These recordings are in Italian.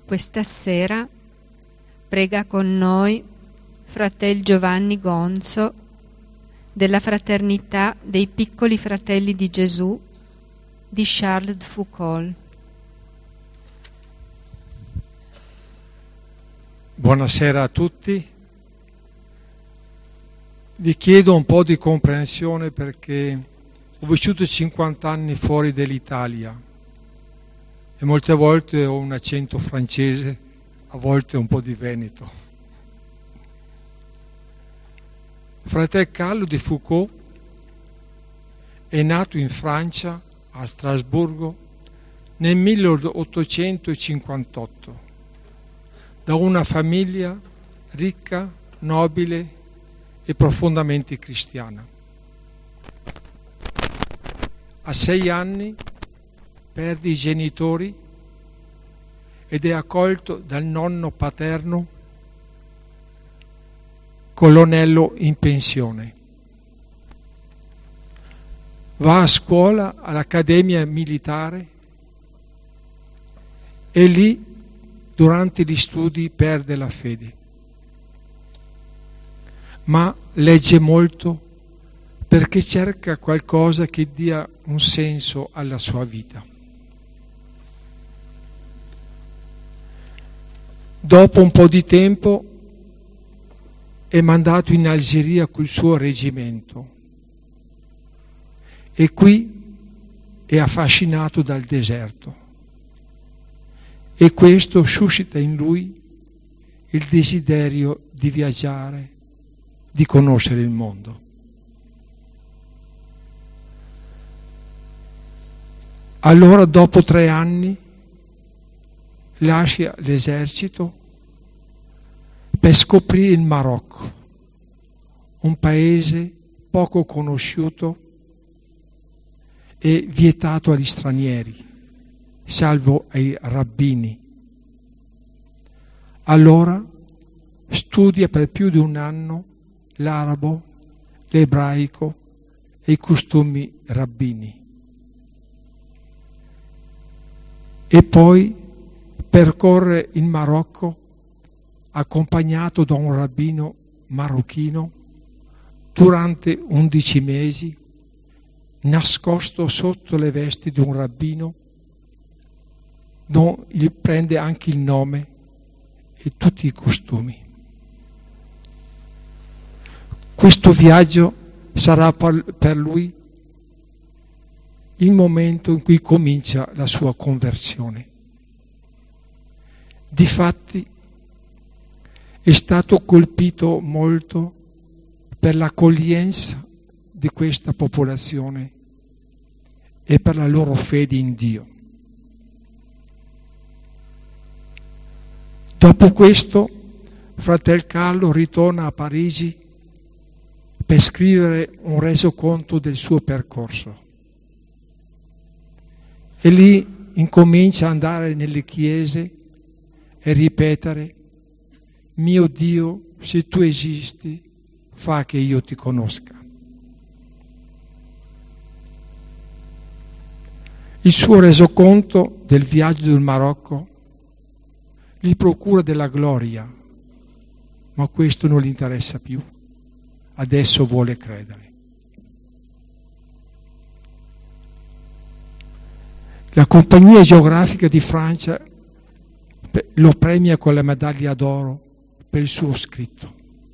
Questa sera prega con noi fratel Giovanni Gonzo della Fraternità dei Piccoli Fratelli di Gesù di Charles de Foucauld. Buonasera a tutti. Vi chiedo un po' di comprensione perché ho vissuto 50 anni fuori dall'Italia e molte volte ho un accento francese, a volte un po' di veneto. Fratel Carlo de Foucauld è nato in Francia, a Strasburgo, nel 1858, da una famiglia ricca, nobile e profondamente cristiana. A 6 anni perde i genitori ed è accolto dal nonno paterno, colonnello in pensione. Va a scuola all'Accademia Militare e lì, durante gli studi, perde la fede. Ma legge molto perché cerca qualcosa che dia un senso alla sua vita. Dopo un po' di tempo è mandato in Algeria col suo reggimento e qui è affascinato dal deserto e questo suscita in lui il desiderio di viaggiare, di conoscere il mondo. Allora, dopo 3 anni, lascia l'esercito per scoprire il Marocco, un paese poco conosciuto e vietato agli stranieri, salvo ai rabbini. Allora studia per più di un anno l'arabo, l'ebraico e i costumi rabbini. E poi percorre il Marocco accompagnato da un rabbino marocchino durante 11 mesi, nascosto sotto le vesti di un rabbino, gli prende anche il nome e tutti i costumi. Questo viaggio sarà per lui il momento in cui comincia la sua conversione. Difatti è stato colpito molto per l'accoglienza di questa popolazione e per la loro fede in Dio. Dopo questo, fratel Carlo ritorna a Parigi per scrivere un resoconto del suo percorso. E lì incomincia ad andare nelle chiese e ripetere: mio Dio, se tu esisti, fa che io ti conosca. Il suo resoconto del viaggio del Marocco gli procura della gloria, ma questo non gli interessa più. Adesso vuole credere. La Compagnia Geografica di Francia lo premia con la medaglia d'oro per il suo scritto.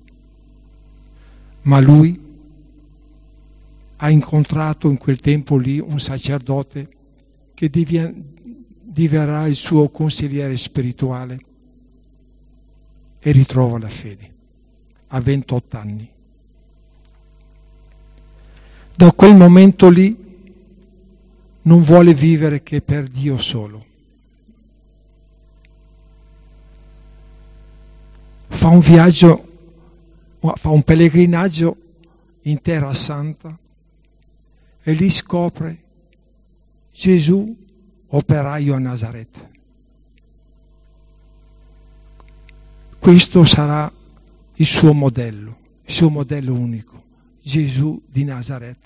Ma lui ha incontrato in quel tempo lì un sacerdote che diverrà il suo consigliere spirituale e ritrova la fede a 28 anni. Da quel momento lì non vuole vivere che per Dio solo. Fa un viaggio, fa un pellegrinaggio in Terra Santa e lì scopre Gesù operaio a Nazaret. Questo sarà il suo modello unico, Gesù di Nazaret.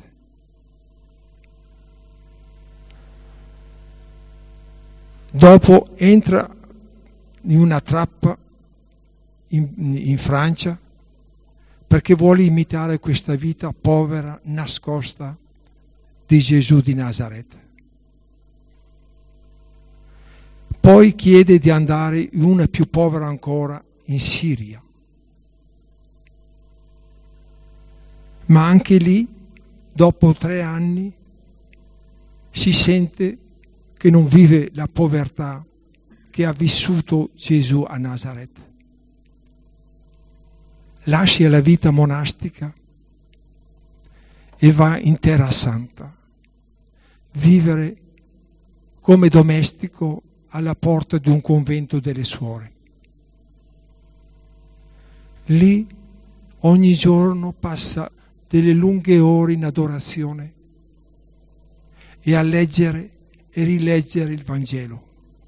Dopo entra in una trappola in Francia perché vuole imitare questa vita povera, nascosta di Gesù di Nazaret. Poi chiede di andare in una più povera ancora, in Siria. Ma anche lì, dopo 3 anni, si sente che non vive la povertà che ha vissuto Gesù a Nazaret. Lascia la vita monastica e va in Terra Santa, vivere come domestico alla porta di un convento delle suore. Lì ogni giorno passa delle lunghe ore in adorazione e a leggere e rileggere il Vangelo,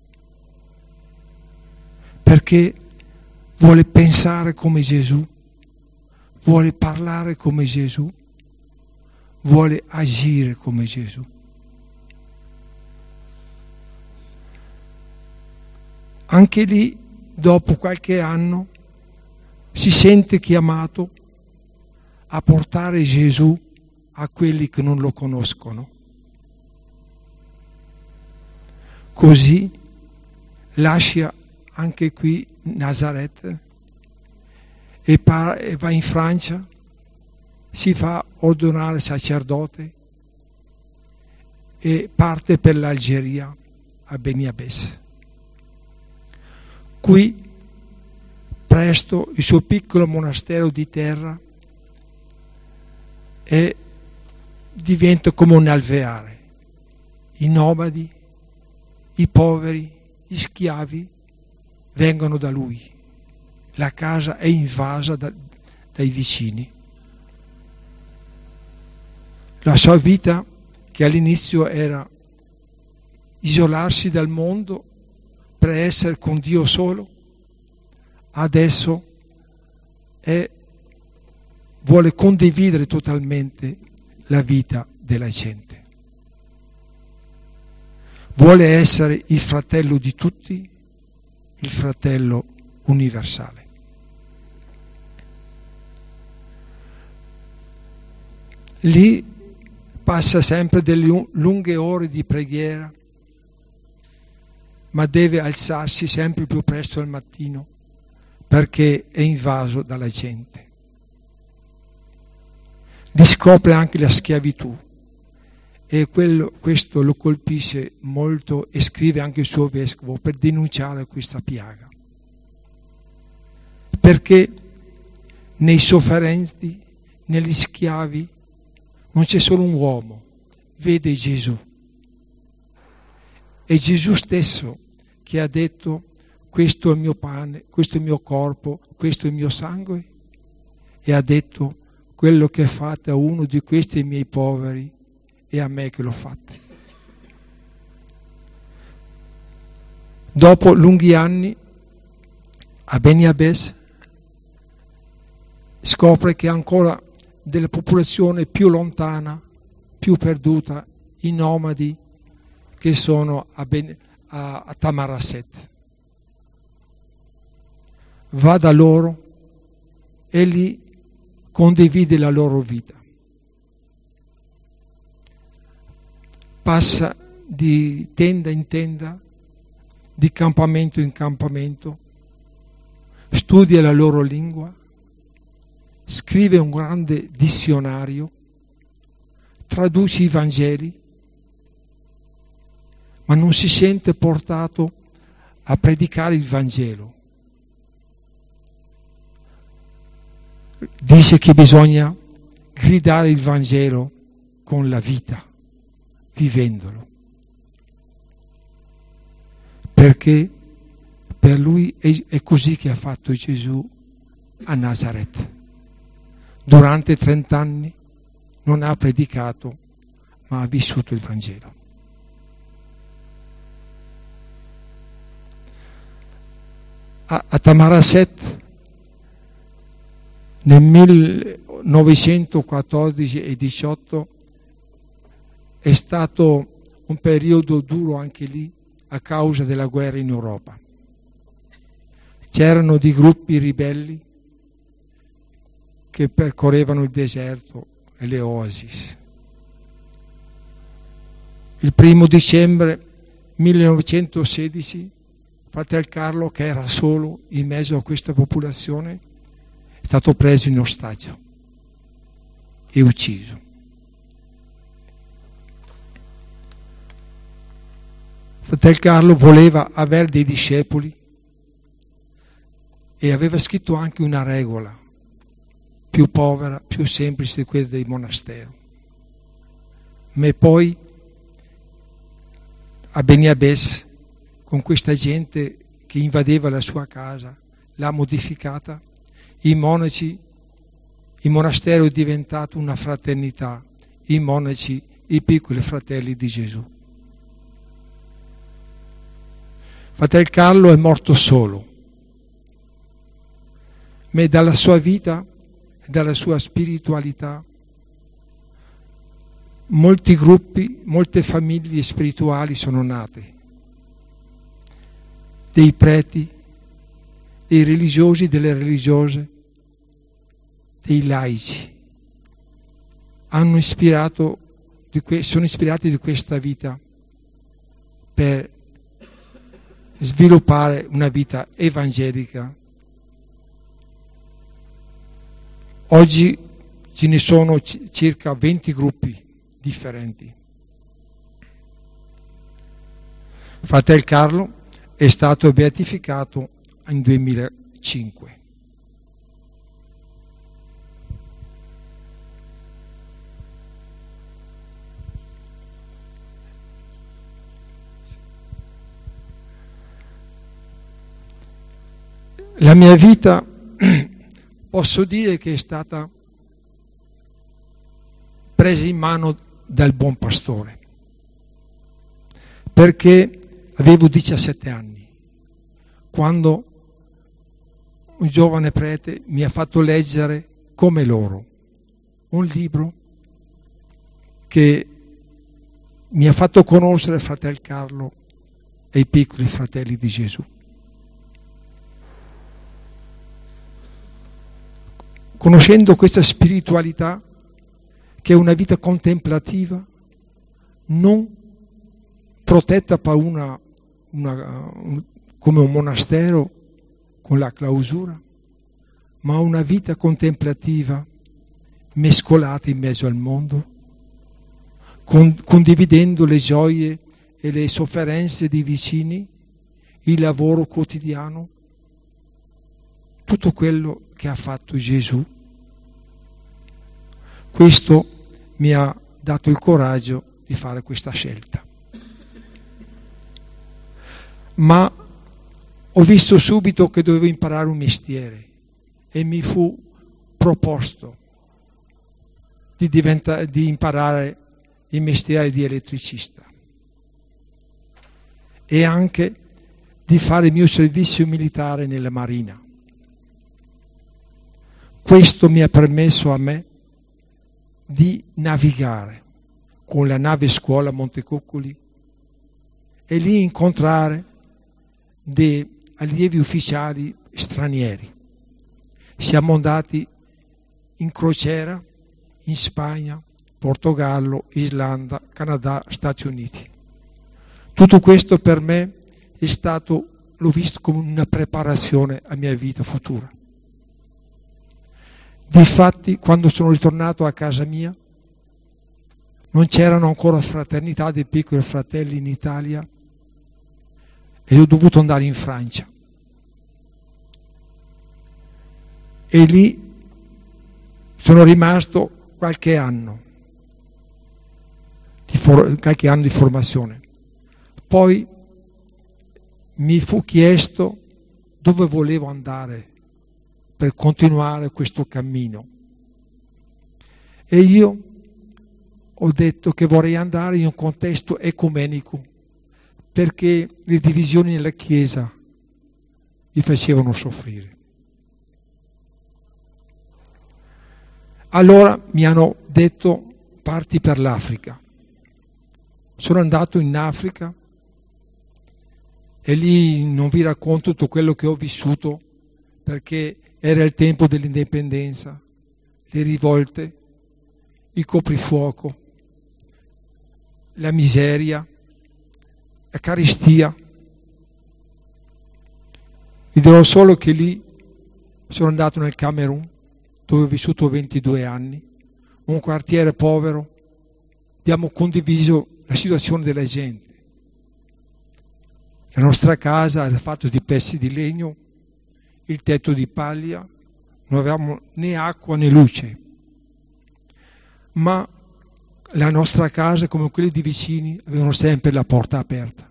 perché vuole pensare come Gesù, vuole parlare come Gesù, vuole agire come Gesù. Anche lì, dopo qualche anno, si sente chiamato a portare Gesù a quelli che non lo conoscono. Così lascia anche qui Nazaret e va in Francia, si fa ordinare sacerdote e parte per l'Algeria, a Beni Abbès. Qui presto il suo piccolo monastero di terra e diventa come un alveare. I nomadi, i poveri, gli schiavi vengono da lui. La casa è invasa dai vicini. La sua vita, che all'inizio era isolarsi dal mondo per essere con Dio solo, adesso vuole condividere totalmente la vita della gente. Vuole essere il fratello di tutti, il fratello universale. Lì passa sempre delle lunghe ore di preghiera, ma deve alzarsi sempre più presto al mattino perché è invaso dalla gente. Riscopre anche la schiavitù e questo lo colpisce molto e scrive anche il suo vescovo per denunciare questa piaga. Perché nei sofferenti, negli schiavi, non c'è solo un uomo, vede Gesù. È Gesù stesso che ha detto: questo è il mio pane, questo è il mio corpo, questo è il mio sangue, e ha detto: quello che fate a uno di questi miei poveri è a me che lo fate. Dopo lunghi anni a Beni Abbès scopre che ancora della popolazione più lontana, più perduta, i nomadi che sono a Tamarasset. Va da loro e lì condivide la loro vita. Passa di tenda in tenda, di campamento in campamento, studia la loro lingua, scrive un grande dizionario, traduce i Vangeli, ma non si sente portato a predicare il Vangelo. Dice che bisogna gridare il Vangelo con la vita, vivendolo. Perché per lui è così che ha fatto Gesù a Nazaret. Durante 30 anni non ha predicato, ma ha vissuto il Vangelo. A Tamarasset nel 1914 e 18 è stato un periodo duro anche lì a causa della guerra in Europa. c'erano dei gruppi ribelli che percorrevano il deserto e le oasi. Il 1 dicembre 1916, fratello Carlo, che era solo in mezzo a questa popolazione, è stato preso in ostaggio e ucciso. Fratello Carlo voleva avere dei discepoli e aveva scritto anche una regola più povera, più semplice di quella dei monasteri. Ma poi a Beniabès, con questa gente che invadeva la sua casa, l'ha modificata, il monastero è diventato una fraternità, i monaci, i piccoli fratelli di Gesù. Fratello Carlo è morto solo, ma dalla sua vita e dalla sua spiritualità molti gruppi, molte famiglie spirituali sono nate, dei preti, dei religiosi, delle religiose, dei laici. Sono ispirati di questa vita per sviluppare una vita evangelica. Oggi ce ne sono circa 20 gruppi differenti. Fratello Carlo è stato beatificato nel 2005. La mia vita posso dire che è stata presa in mano dal buon pastore, perché avevo 17 anni quando un giovane prete mi ha fatto leggere come loro un libro che mi ha fatto conoscere fratello Carlo e i piccoli fratelli di Gesù. Conoscendo questa spiritualità, che è una vita contemplativa, non protetta come un monastero con la clausura, ma una vita contemplativa mescolata in mezzo al mondo, condividendo le gioie e le sofferenze dei vicini, il lavoro quotidiano, tutto quello che ha fatto Gesù. Questo mi ha dato il coraggio di fare questa scelta. Ma ho visto subito che dovevo imparare un mestiere e mi fu proposto di imparare il mestiere di elettricista e anche di fare il mio servizio militare nella Marina. Questo mi ha permesso a me di navigare con la nave scuola Montecuccoli e lì incontrare dei allievi ufficiali stranieri. Siamo andati in crociera in Spagna, Portogallo, Islanda, Canada, Stati Uniti. Tutto questo per me è stato, l'ho visto come una preparazione alla mia vita futura. Difatti, quando sono ritornato a casa mia, non c'erano ancora fraternità dei piccoli fratelli in Italia e ho dovuto andare in Francia. E lì sono rimasto qualche anno di formazione. Poi mi fu chiesto dove volevo andare per continuare questo cammino. E io ho detto che vorrei andare in un contesto ecumenico, perché le divisioni nella Chiesa mi facevano soffrire. Allora mi hanno detto: parti per l'Africa. Sono andato in Africa E lì non vi racconto tutto quello che ho vissuto, perché era il tempo dell'indipendenza, le rivolte, il coprifuoco, la miseria, la carestia. Vi dirò solo che lì sono andato nel Camerun, dove ho vissuto 22 anni, un quartiere povero. Abbiamo condiviso la situazione della gente. La nostra casa era fatta di pezzi di legno, il tetto di paglia, non avevamo né acqua né luce. Ma la nostra casa, come quelle di vicini, avevano sempre la porta aperta.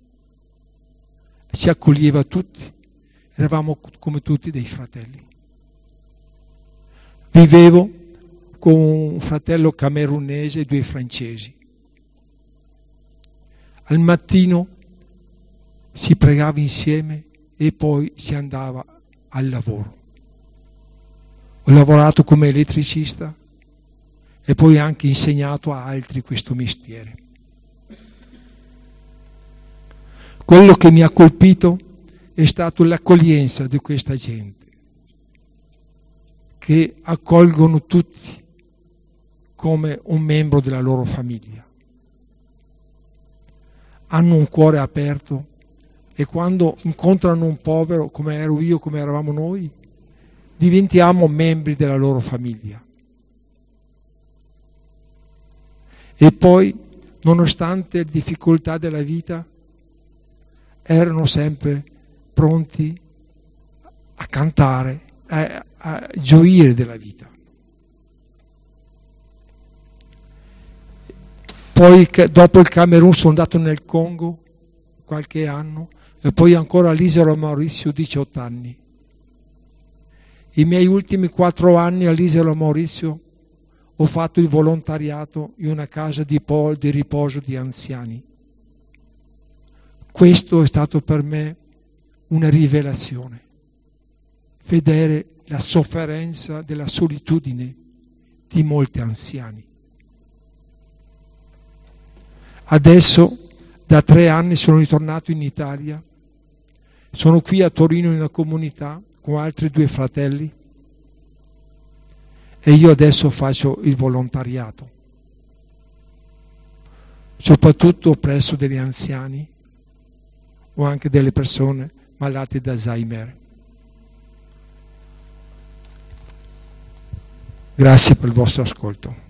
Ci accoglieva tutti, eravamo come tutti dei fratelli. Vivevo con un fratello camerunese e 2 francesi. Al mattino si pregava insieme e poi si andava al lavoro. Ho lavorato come elettricista e poi anche insegnato a altri questo mestiere. Quello che mi ha colpito è stato l'accoglienza di questa gente, che accolgono tutti come un membro della loro famiglia. Hanno un cuore aperto e quando incontrano un povero, come ero io, come eravamo noi, diventiamo membri della loro famiglia. E poi, nonostante le difficoltà della vita, erano sempre pronti a cantare, a gioire della vita. Poi dopo il Camerun sono andato nel Congo qualche anno e poi ancora all'isola Maurizio 18 anni. I miei ultimi 4 anni all'isola Maurizio ho fatto il volontariato in una casa di riposo di anziani. Questo è stato per me una rivelazione, vedere la sofferenza della solitudine di molti anziani. Adesso, da 3 anni, sono ritornato in Italia, sono qui a Torino in una comunità con altri 2 fratelli e io adesso faccio il volontariato, soprattutto presso degli anziani o anche delle persone malate da Alzheimer. Grazie per il vostro ascolto.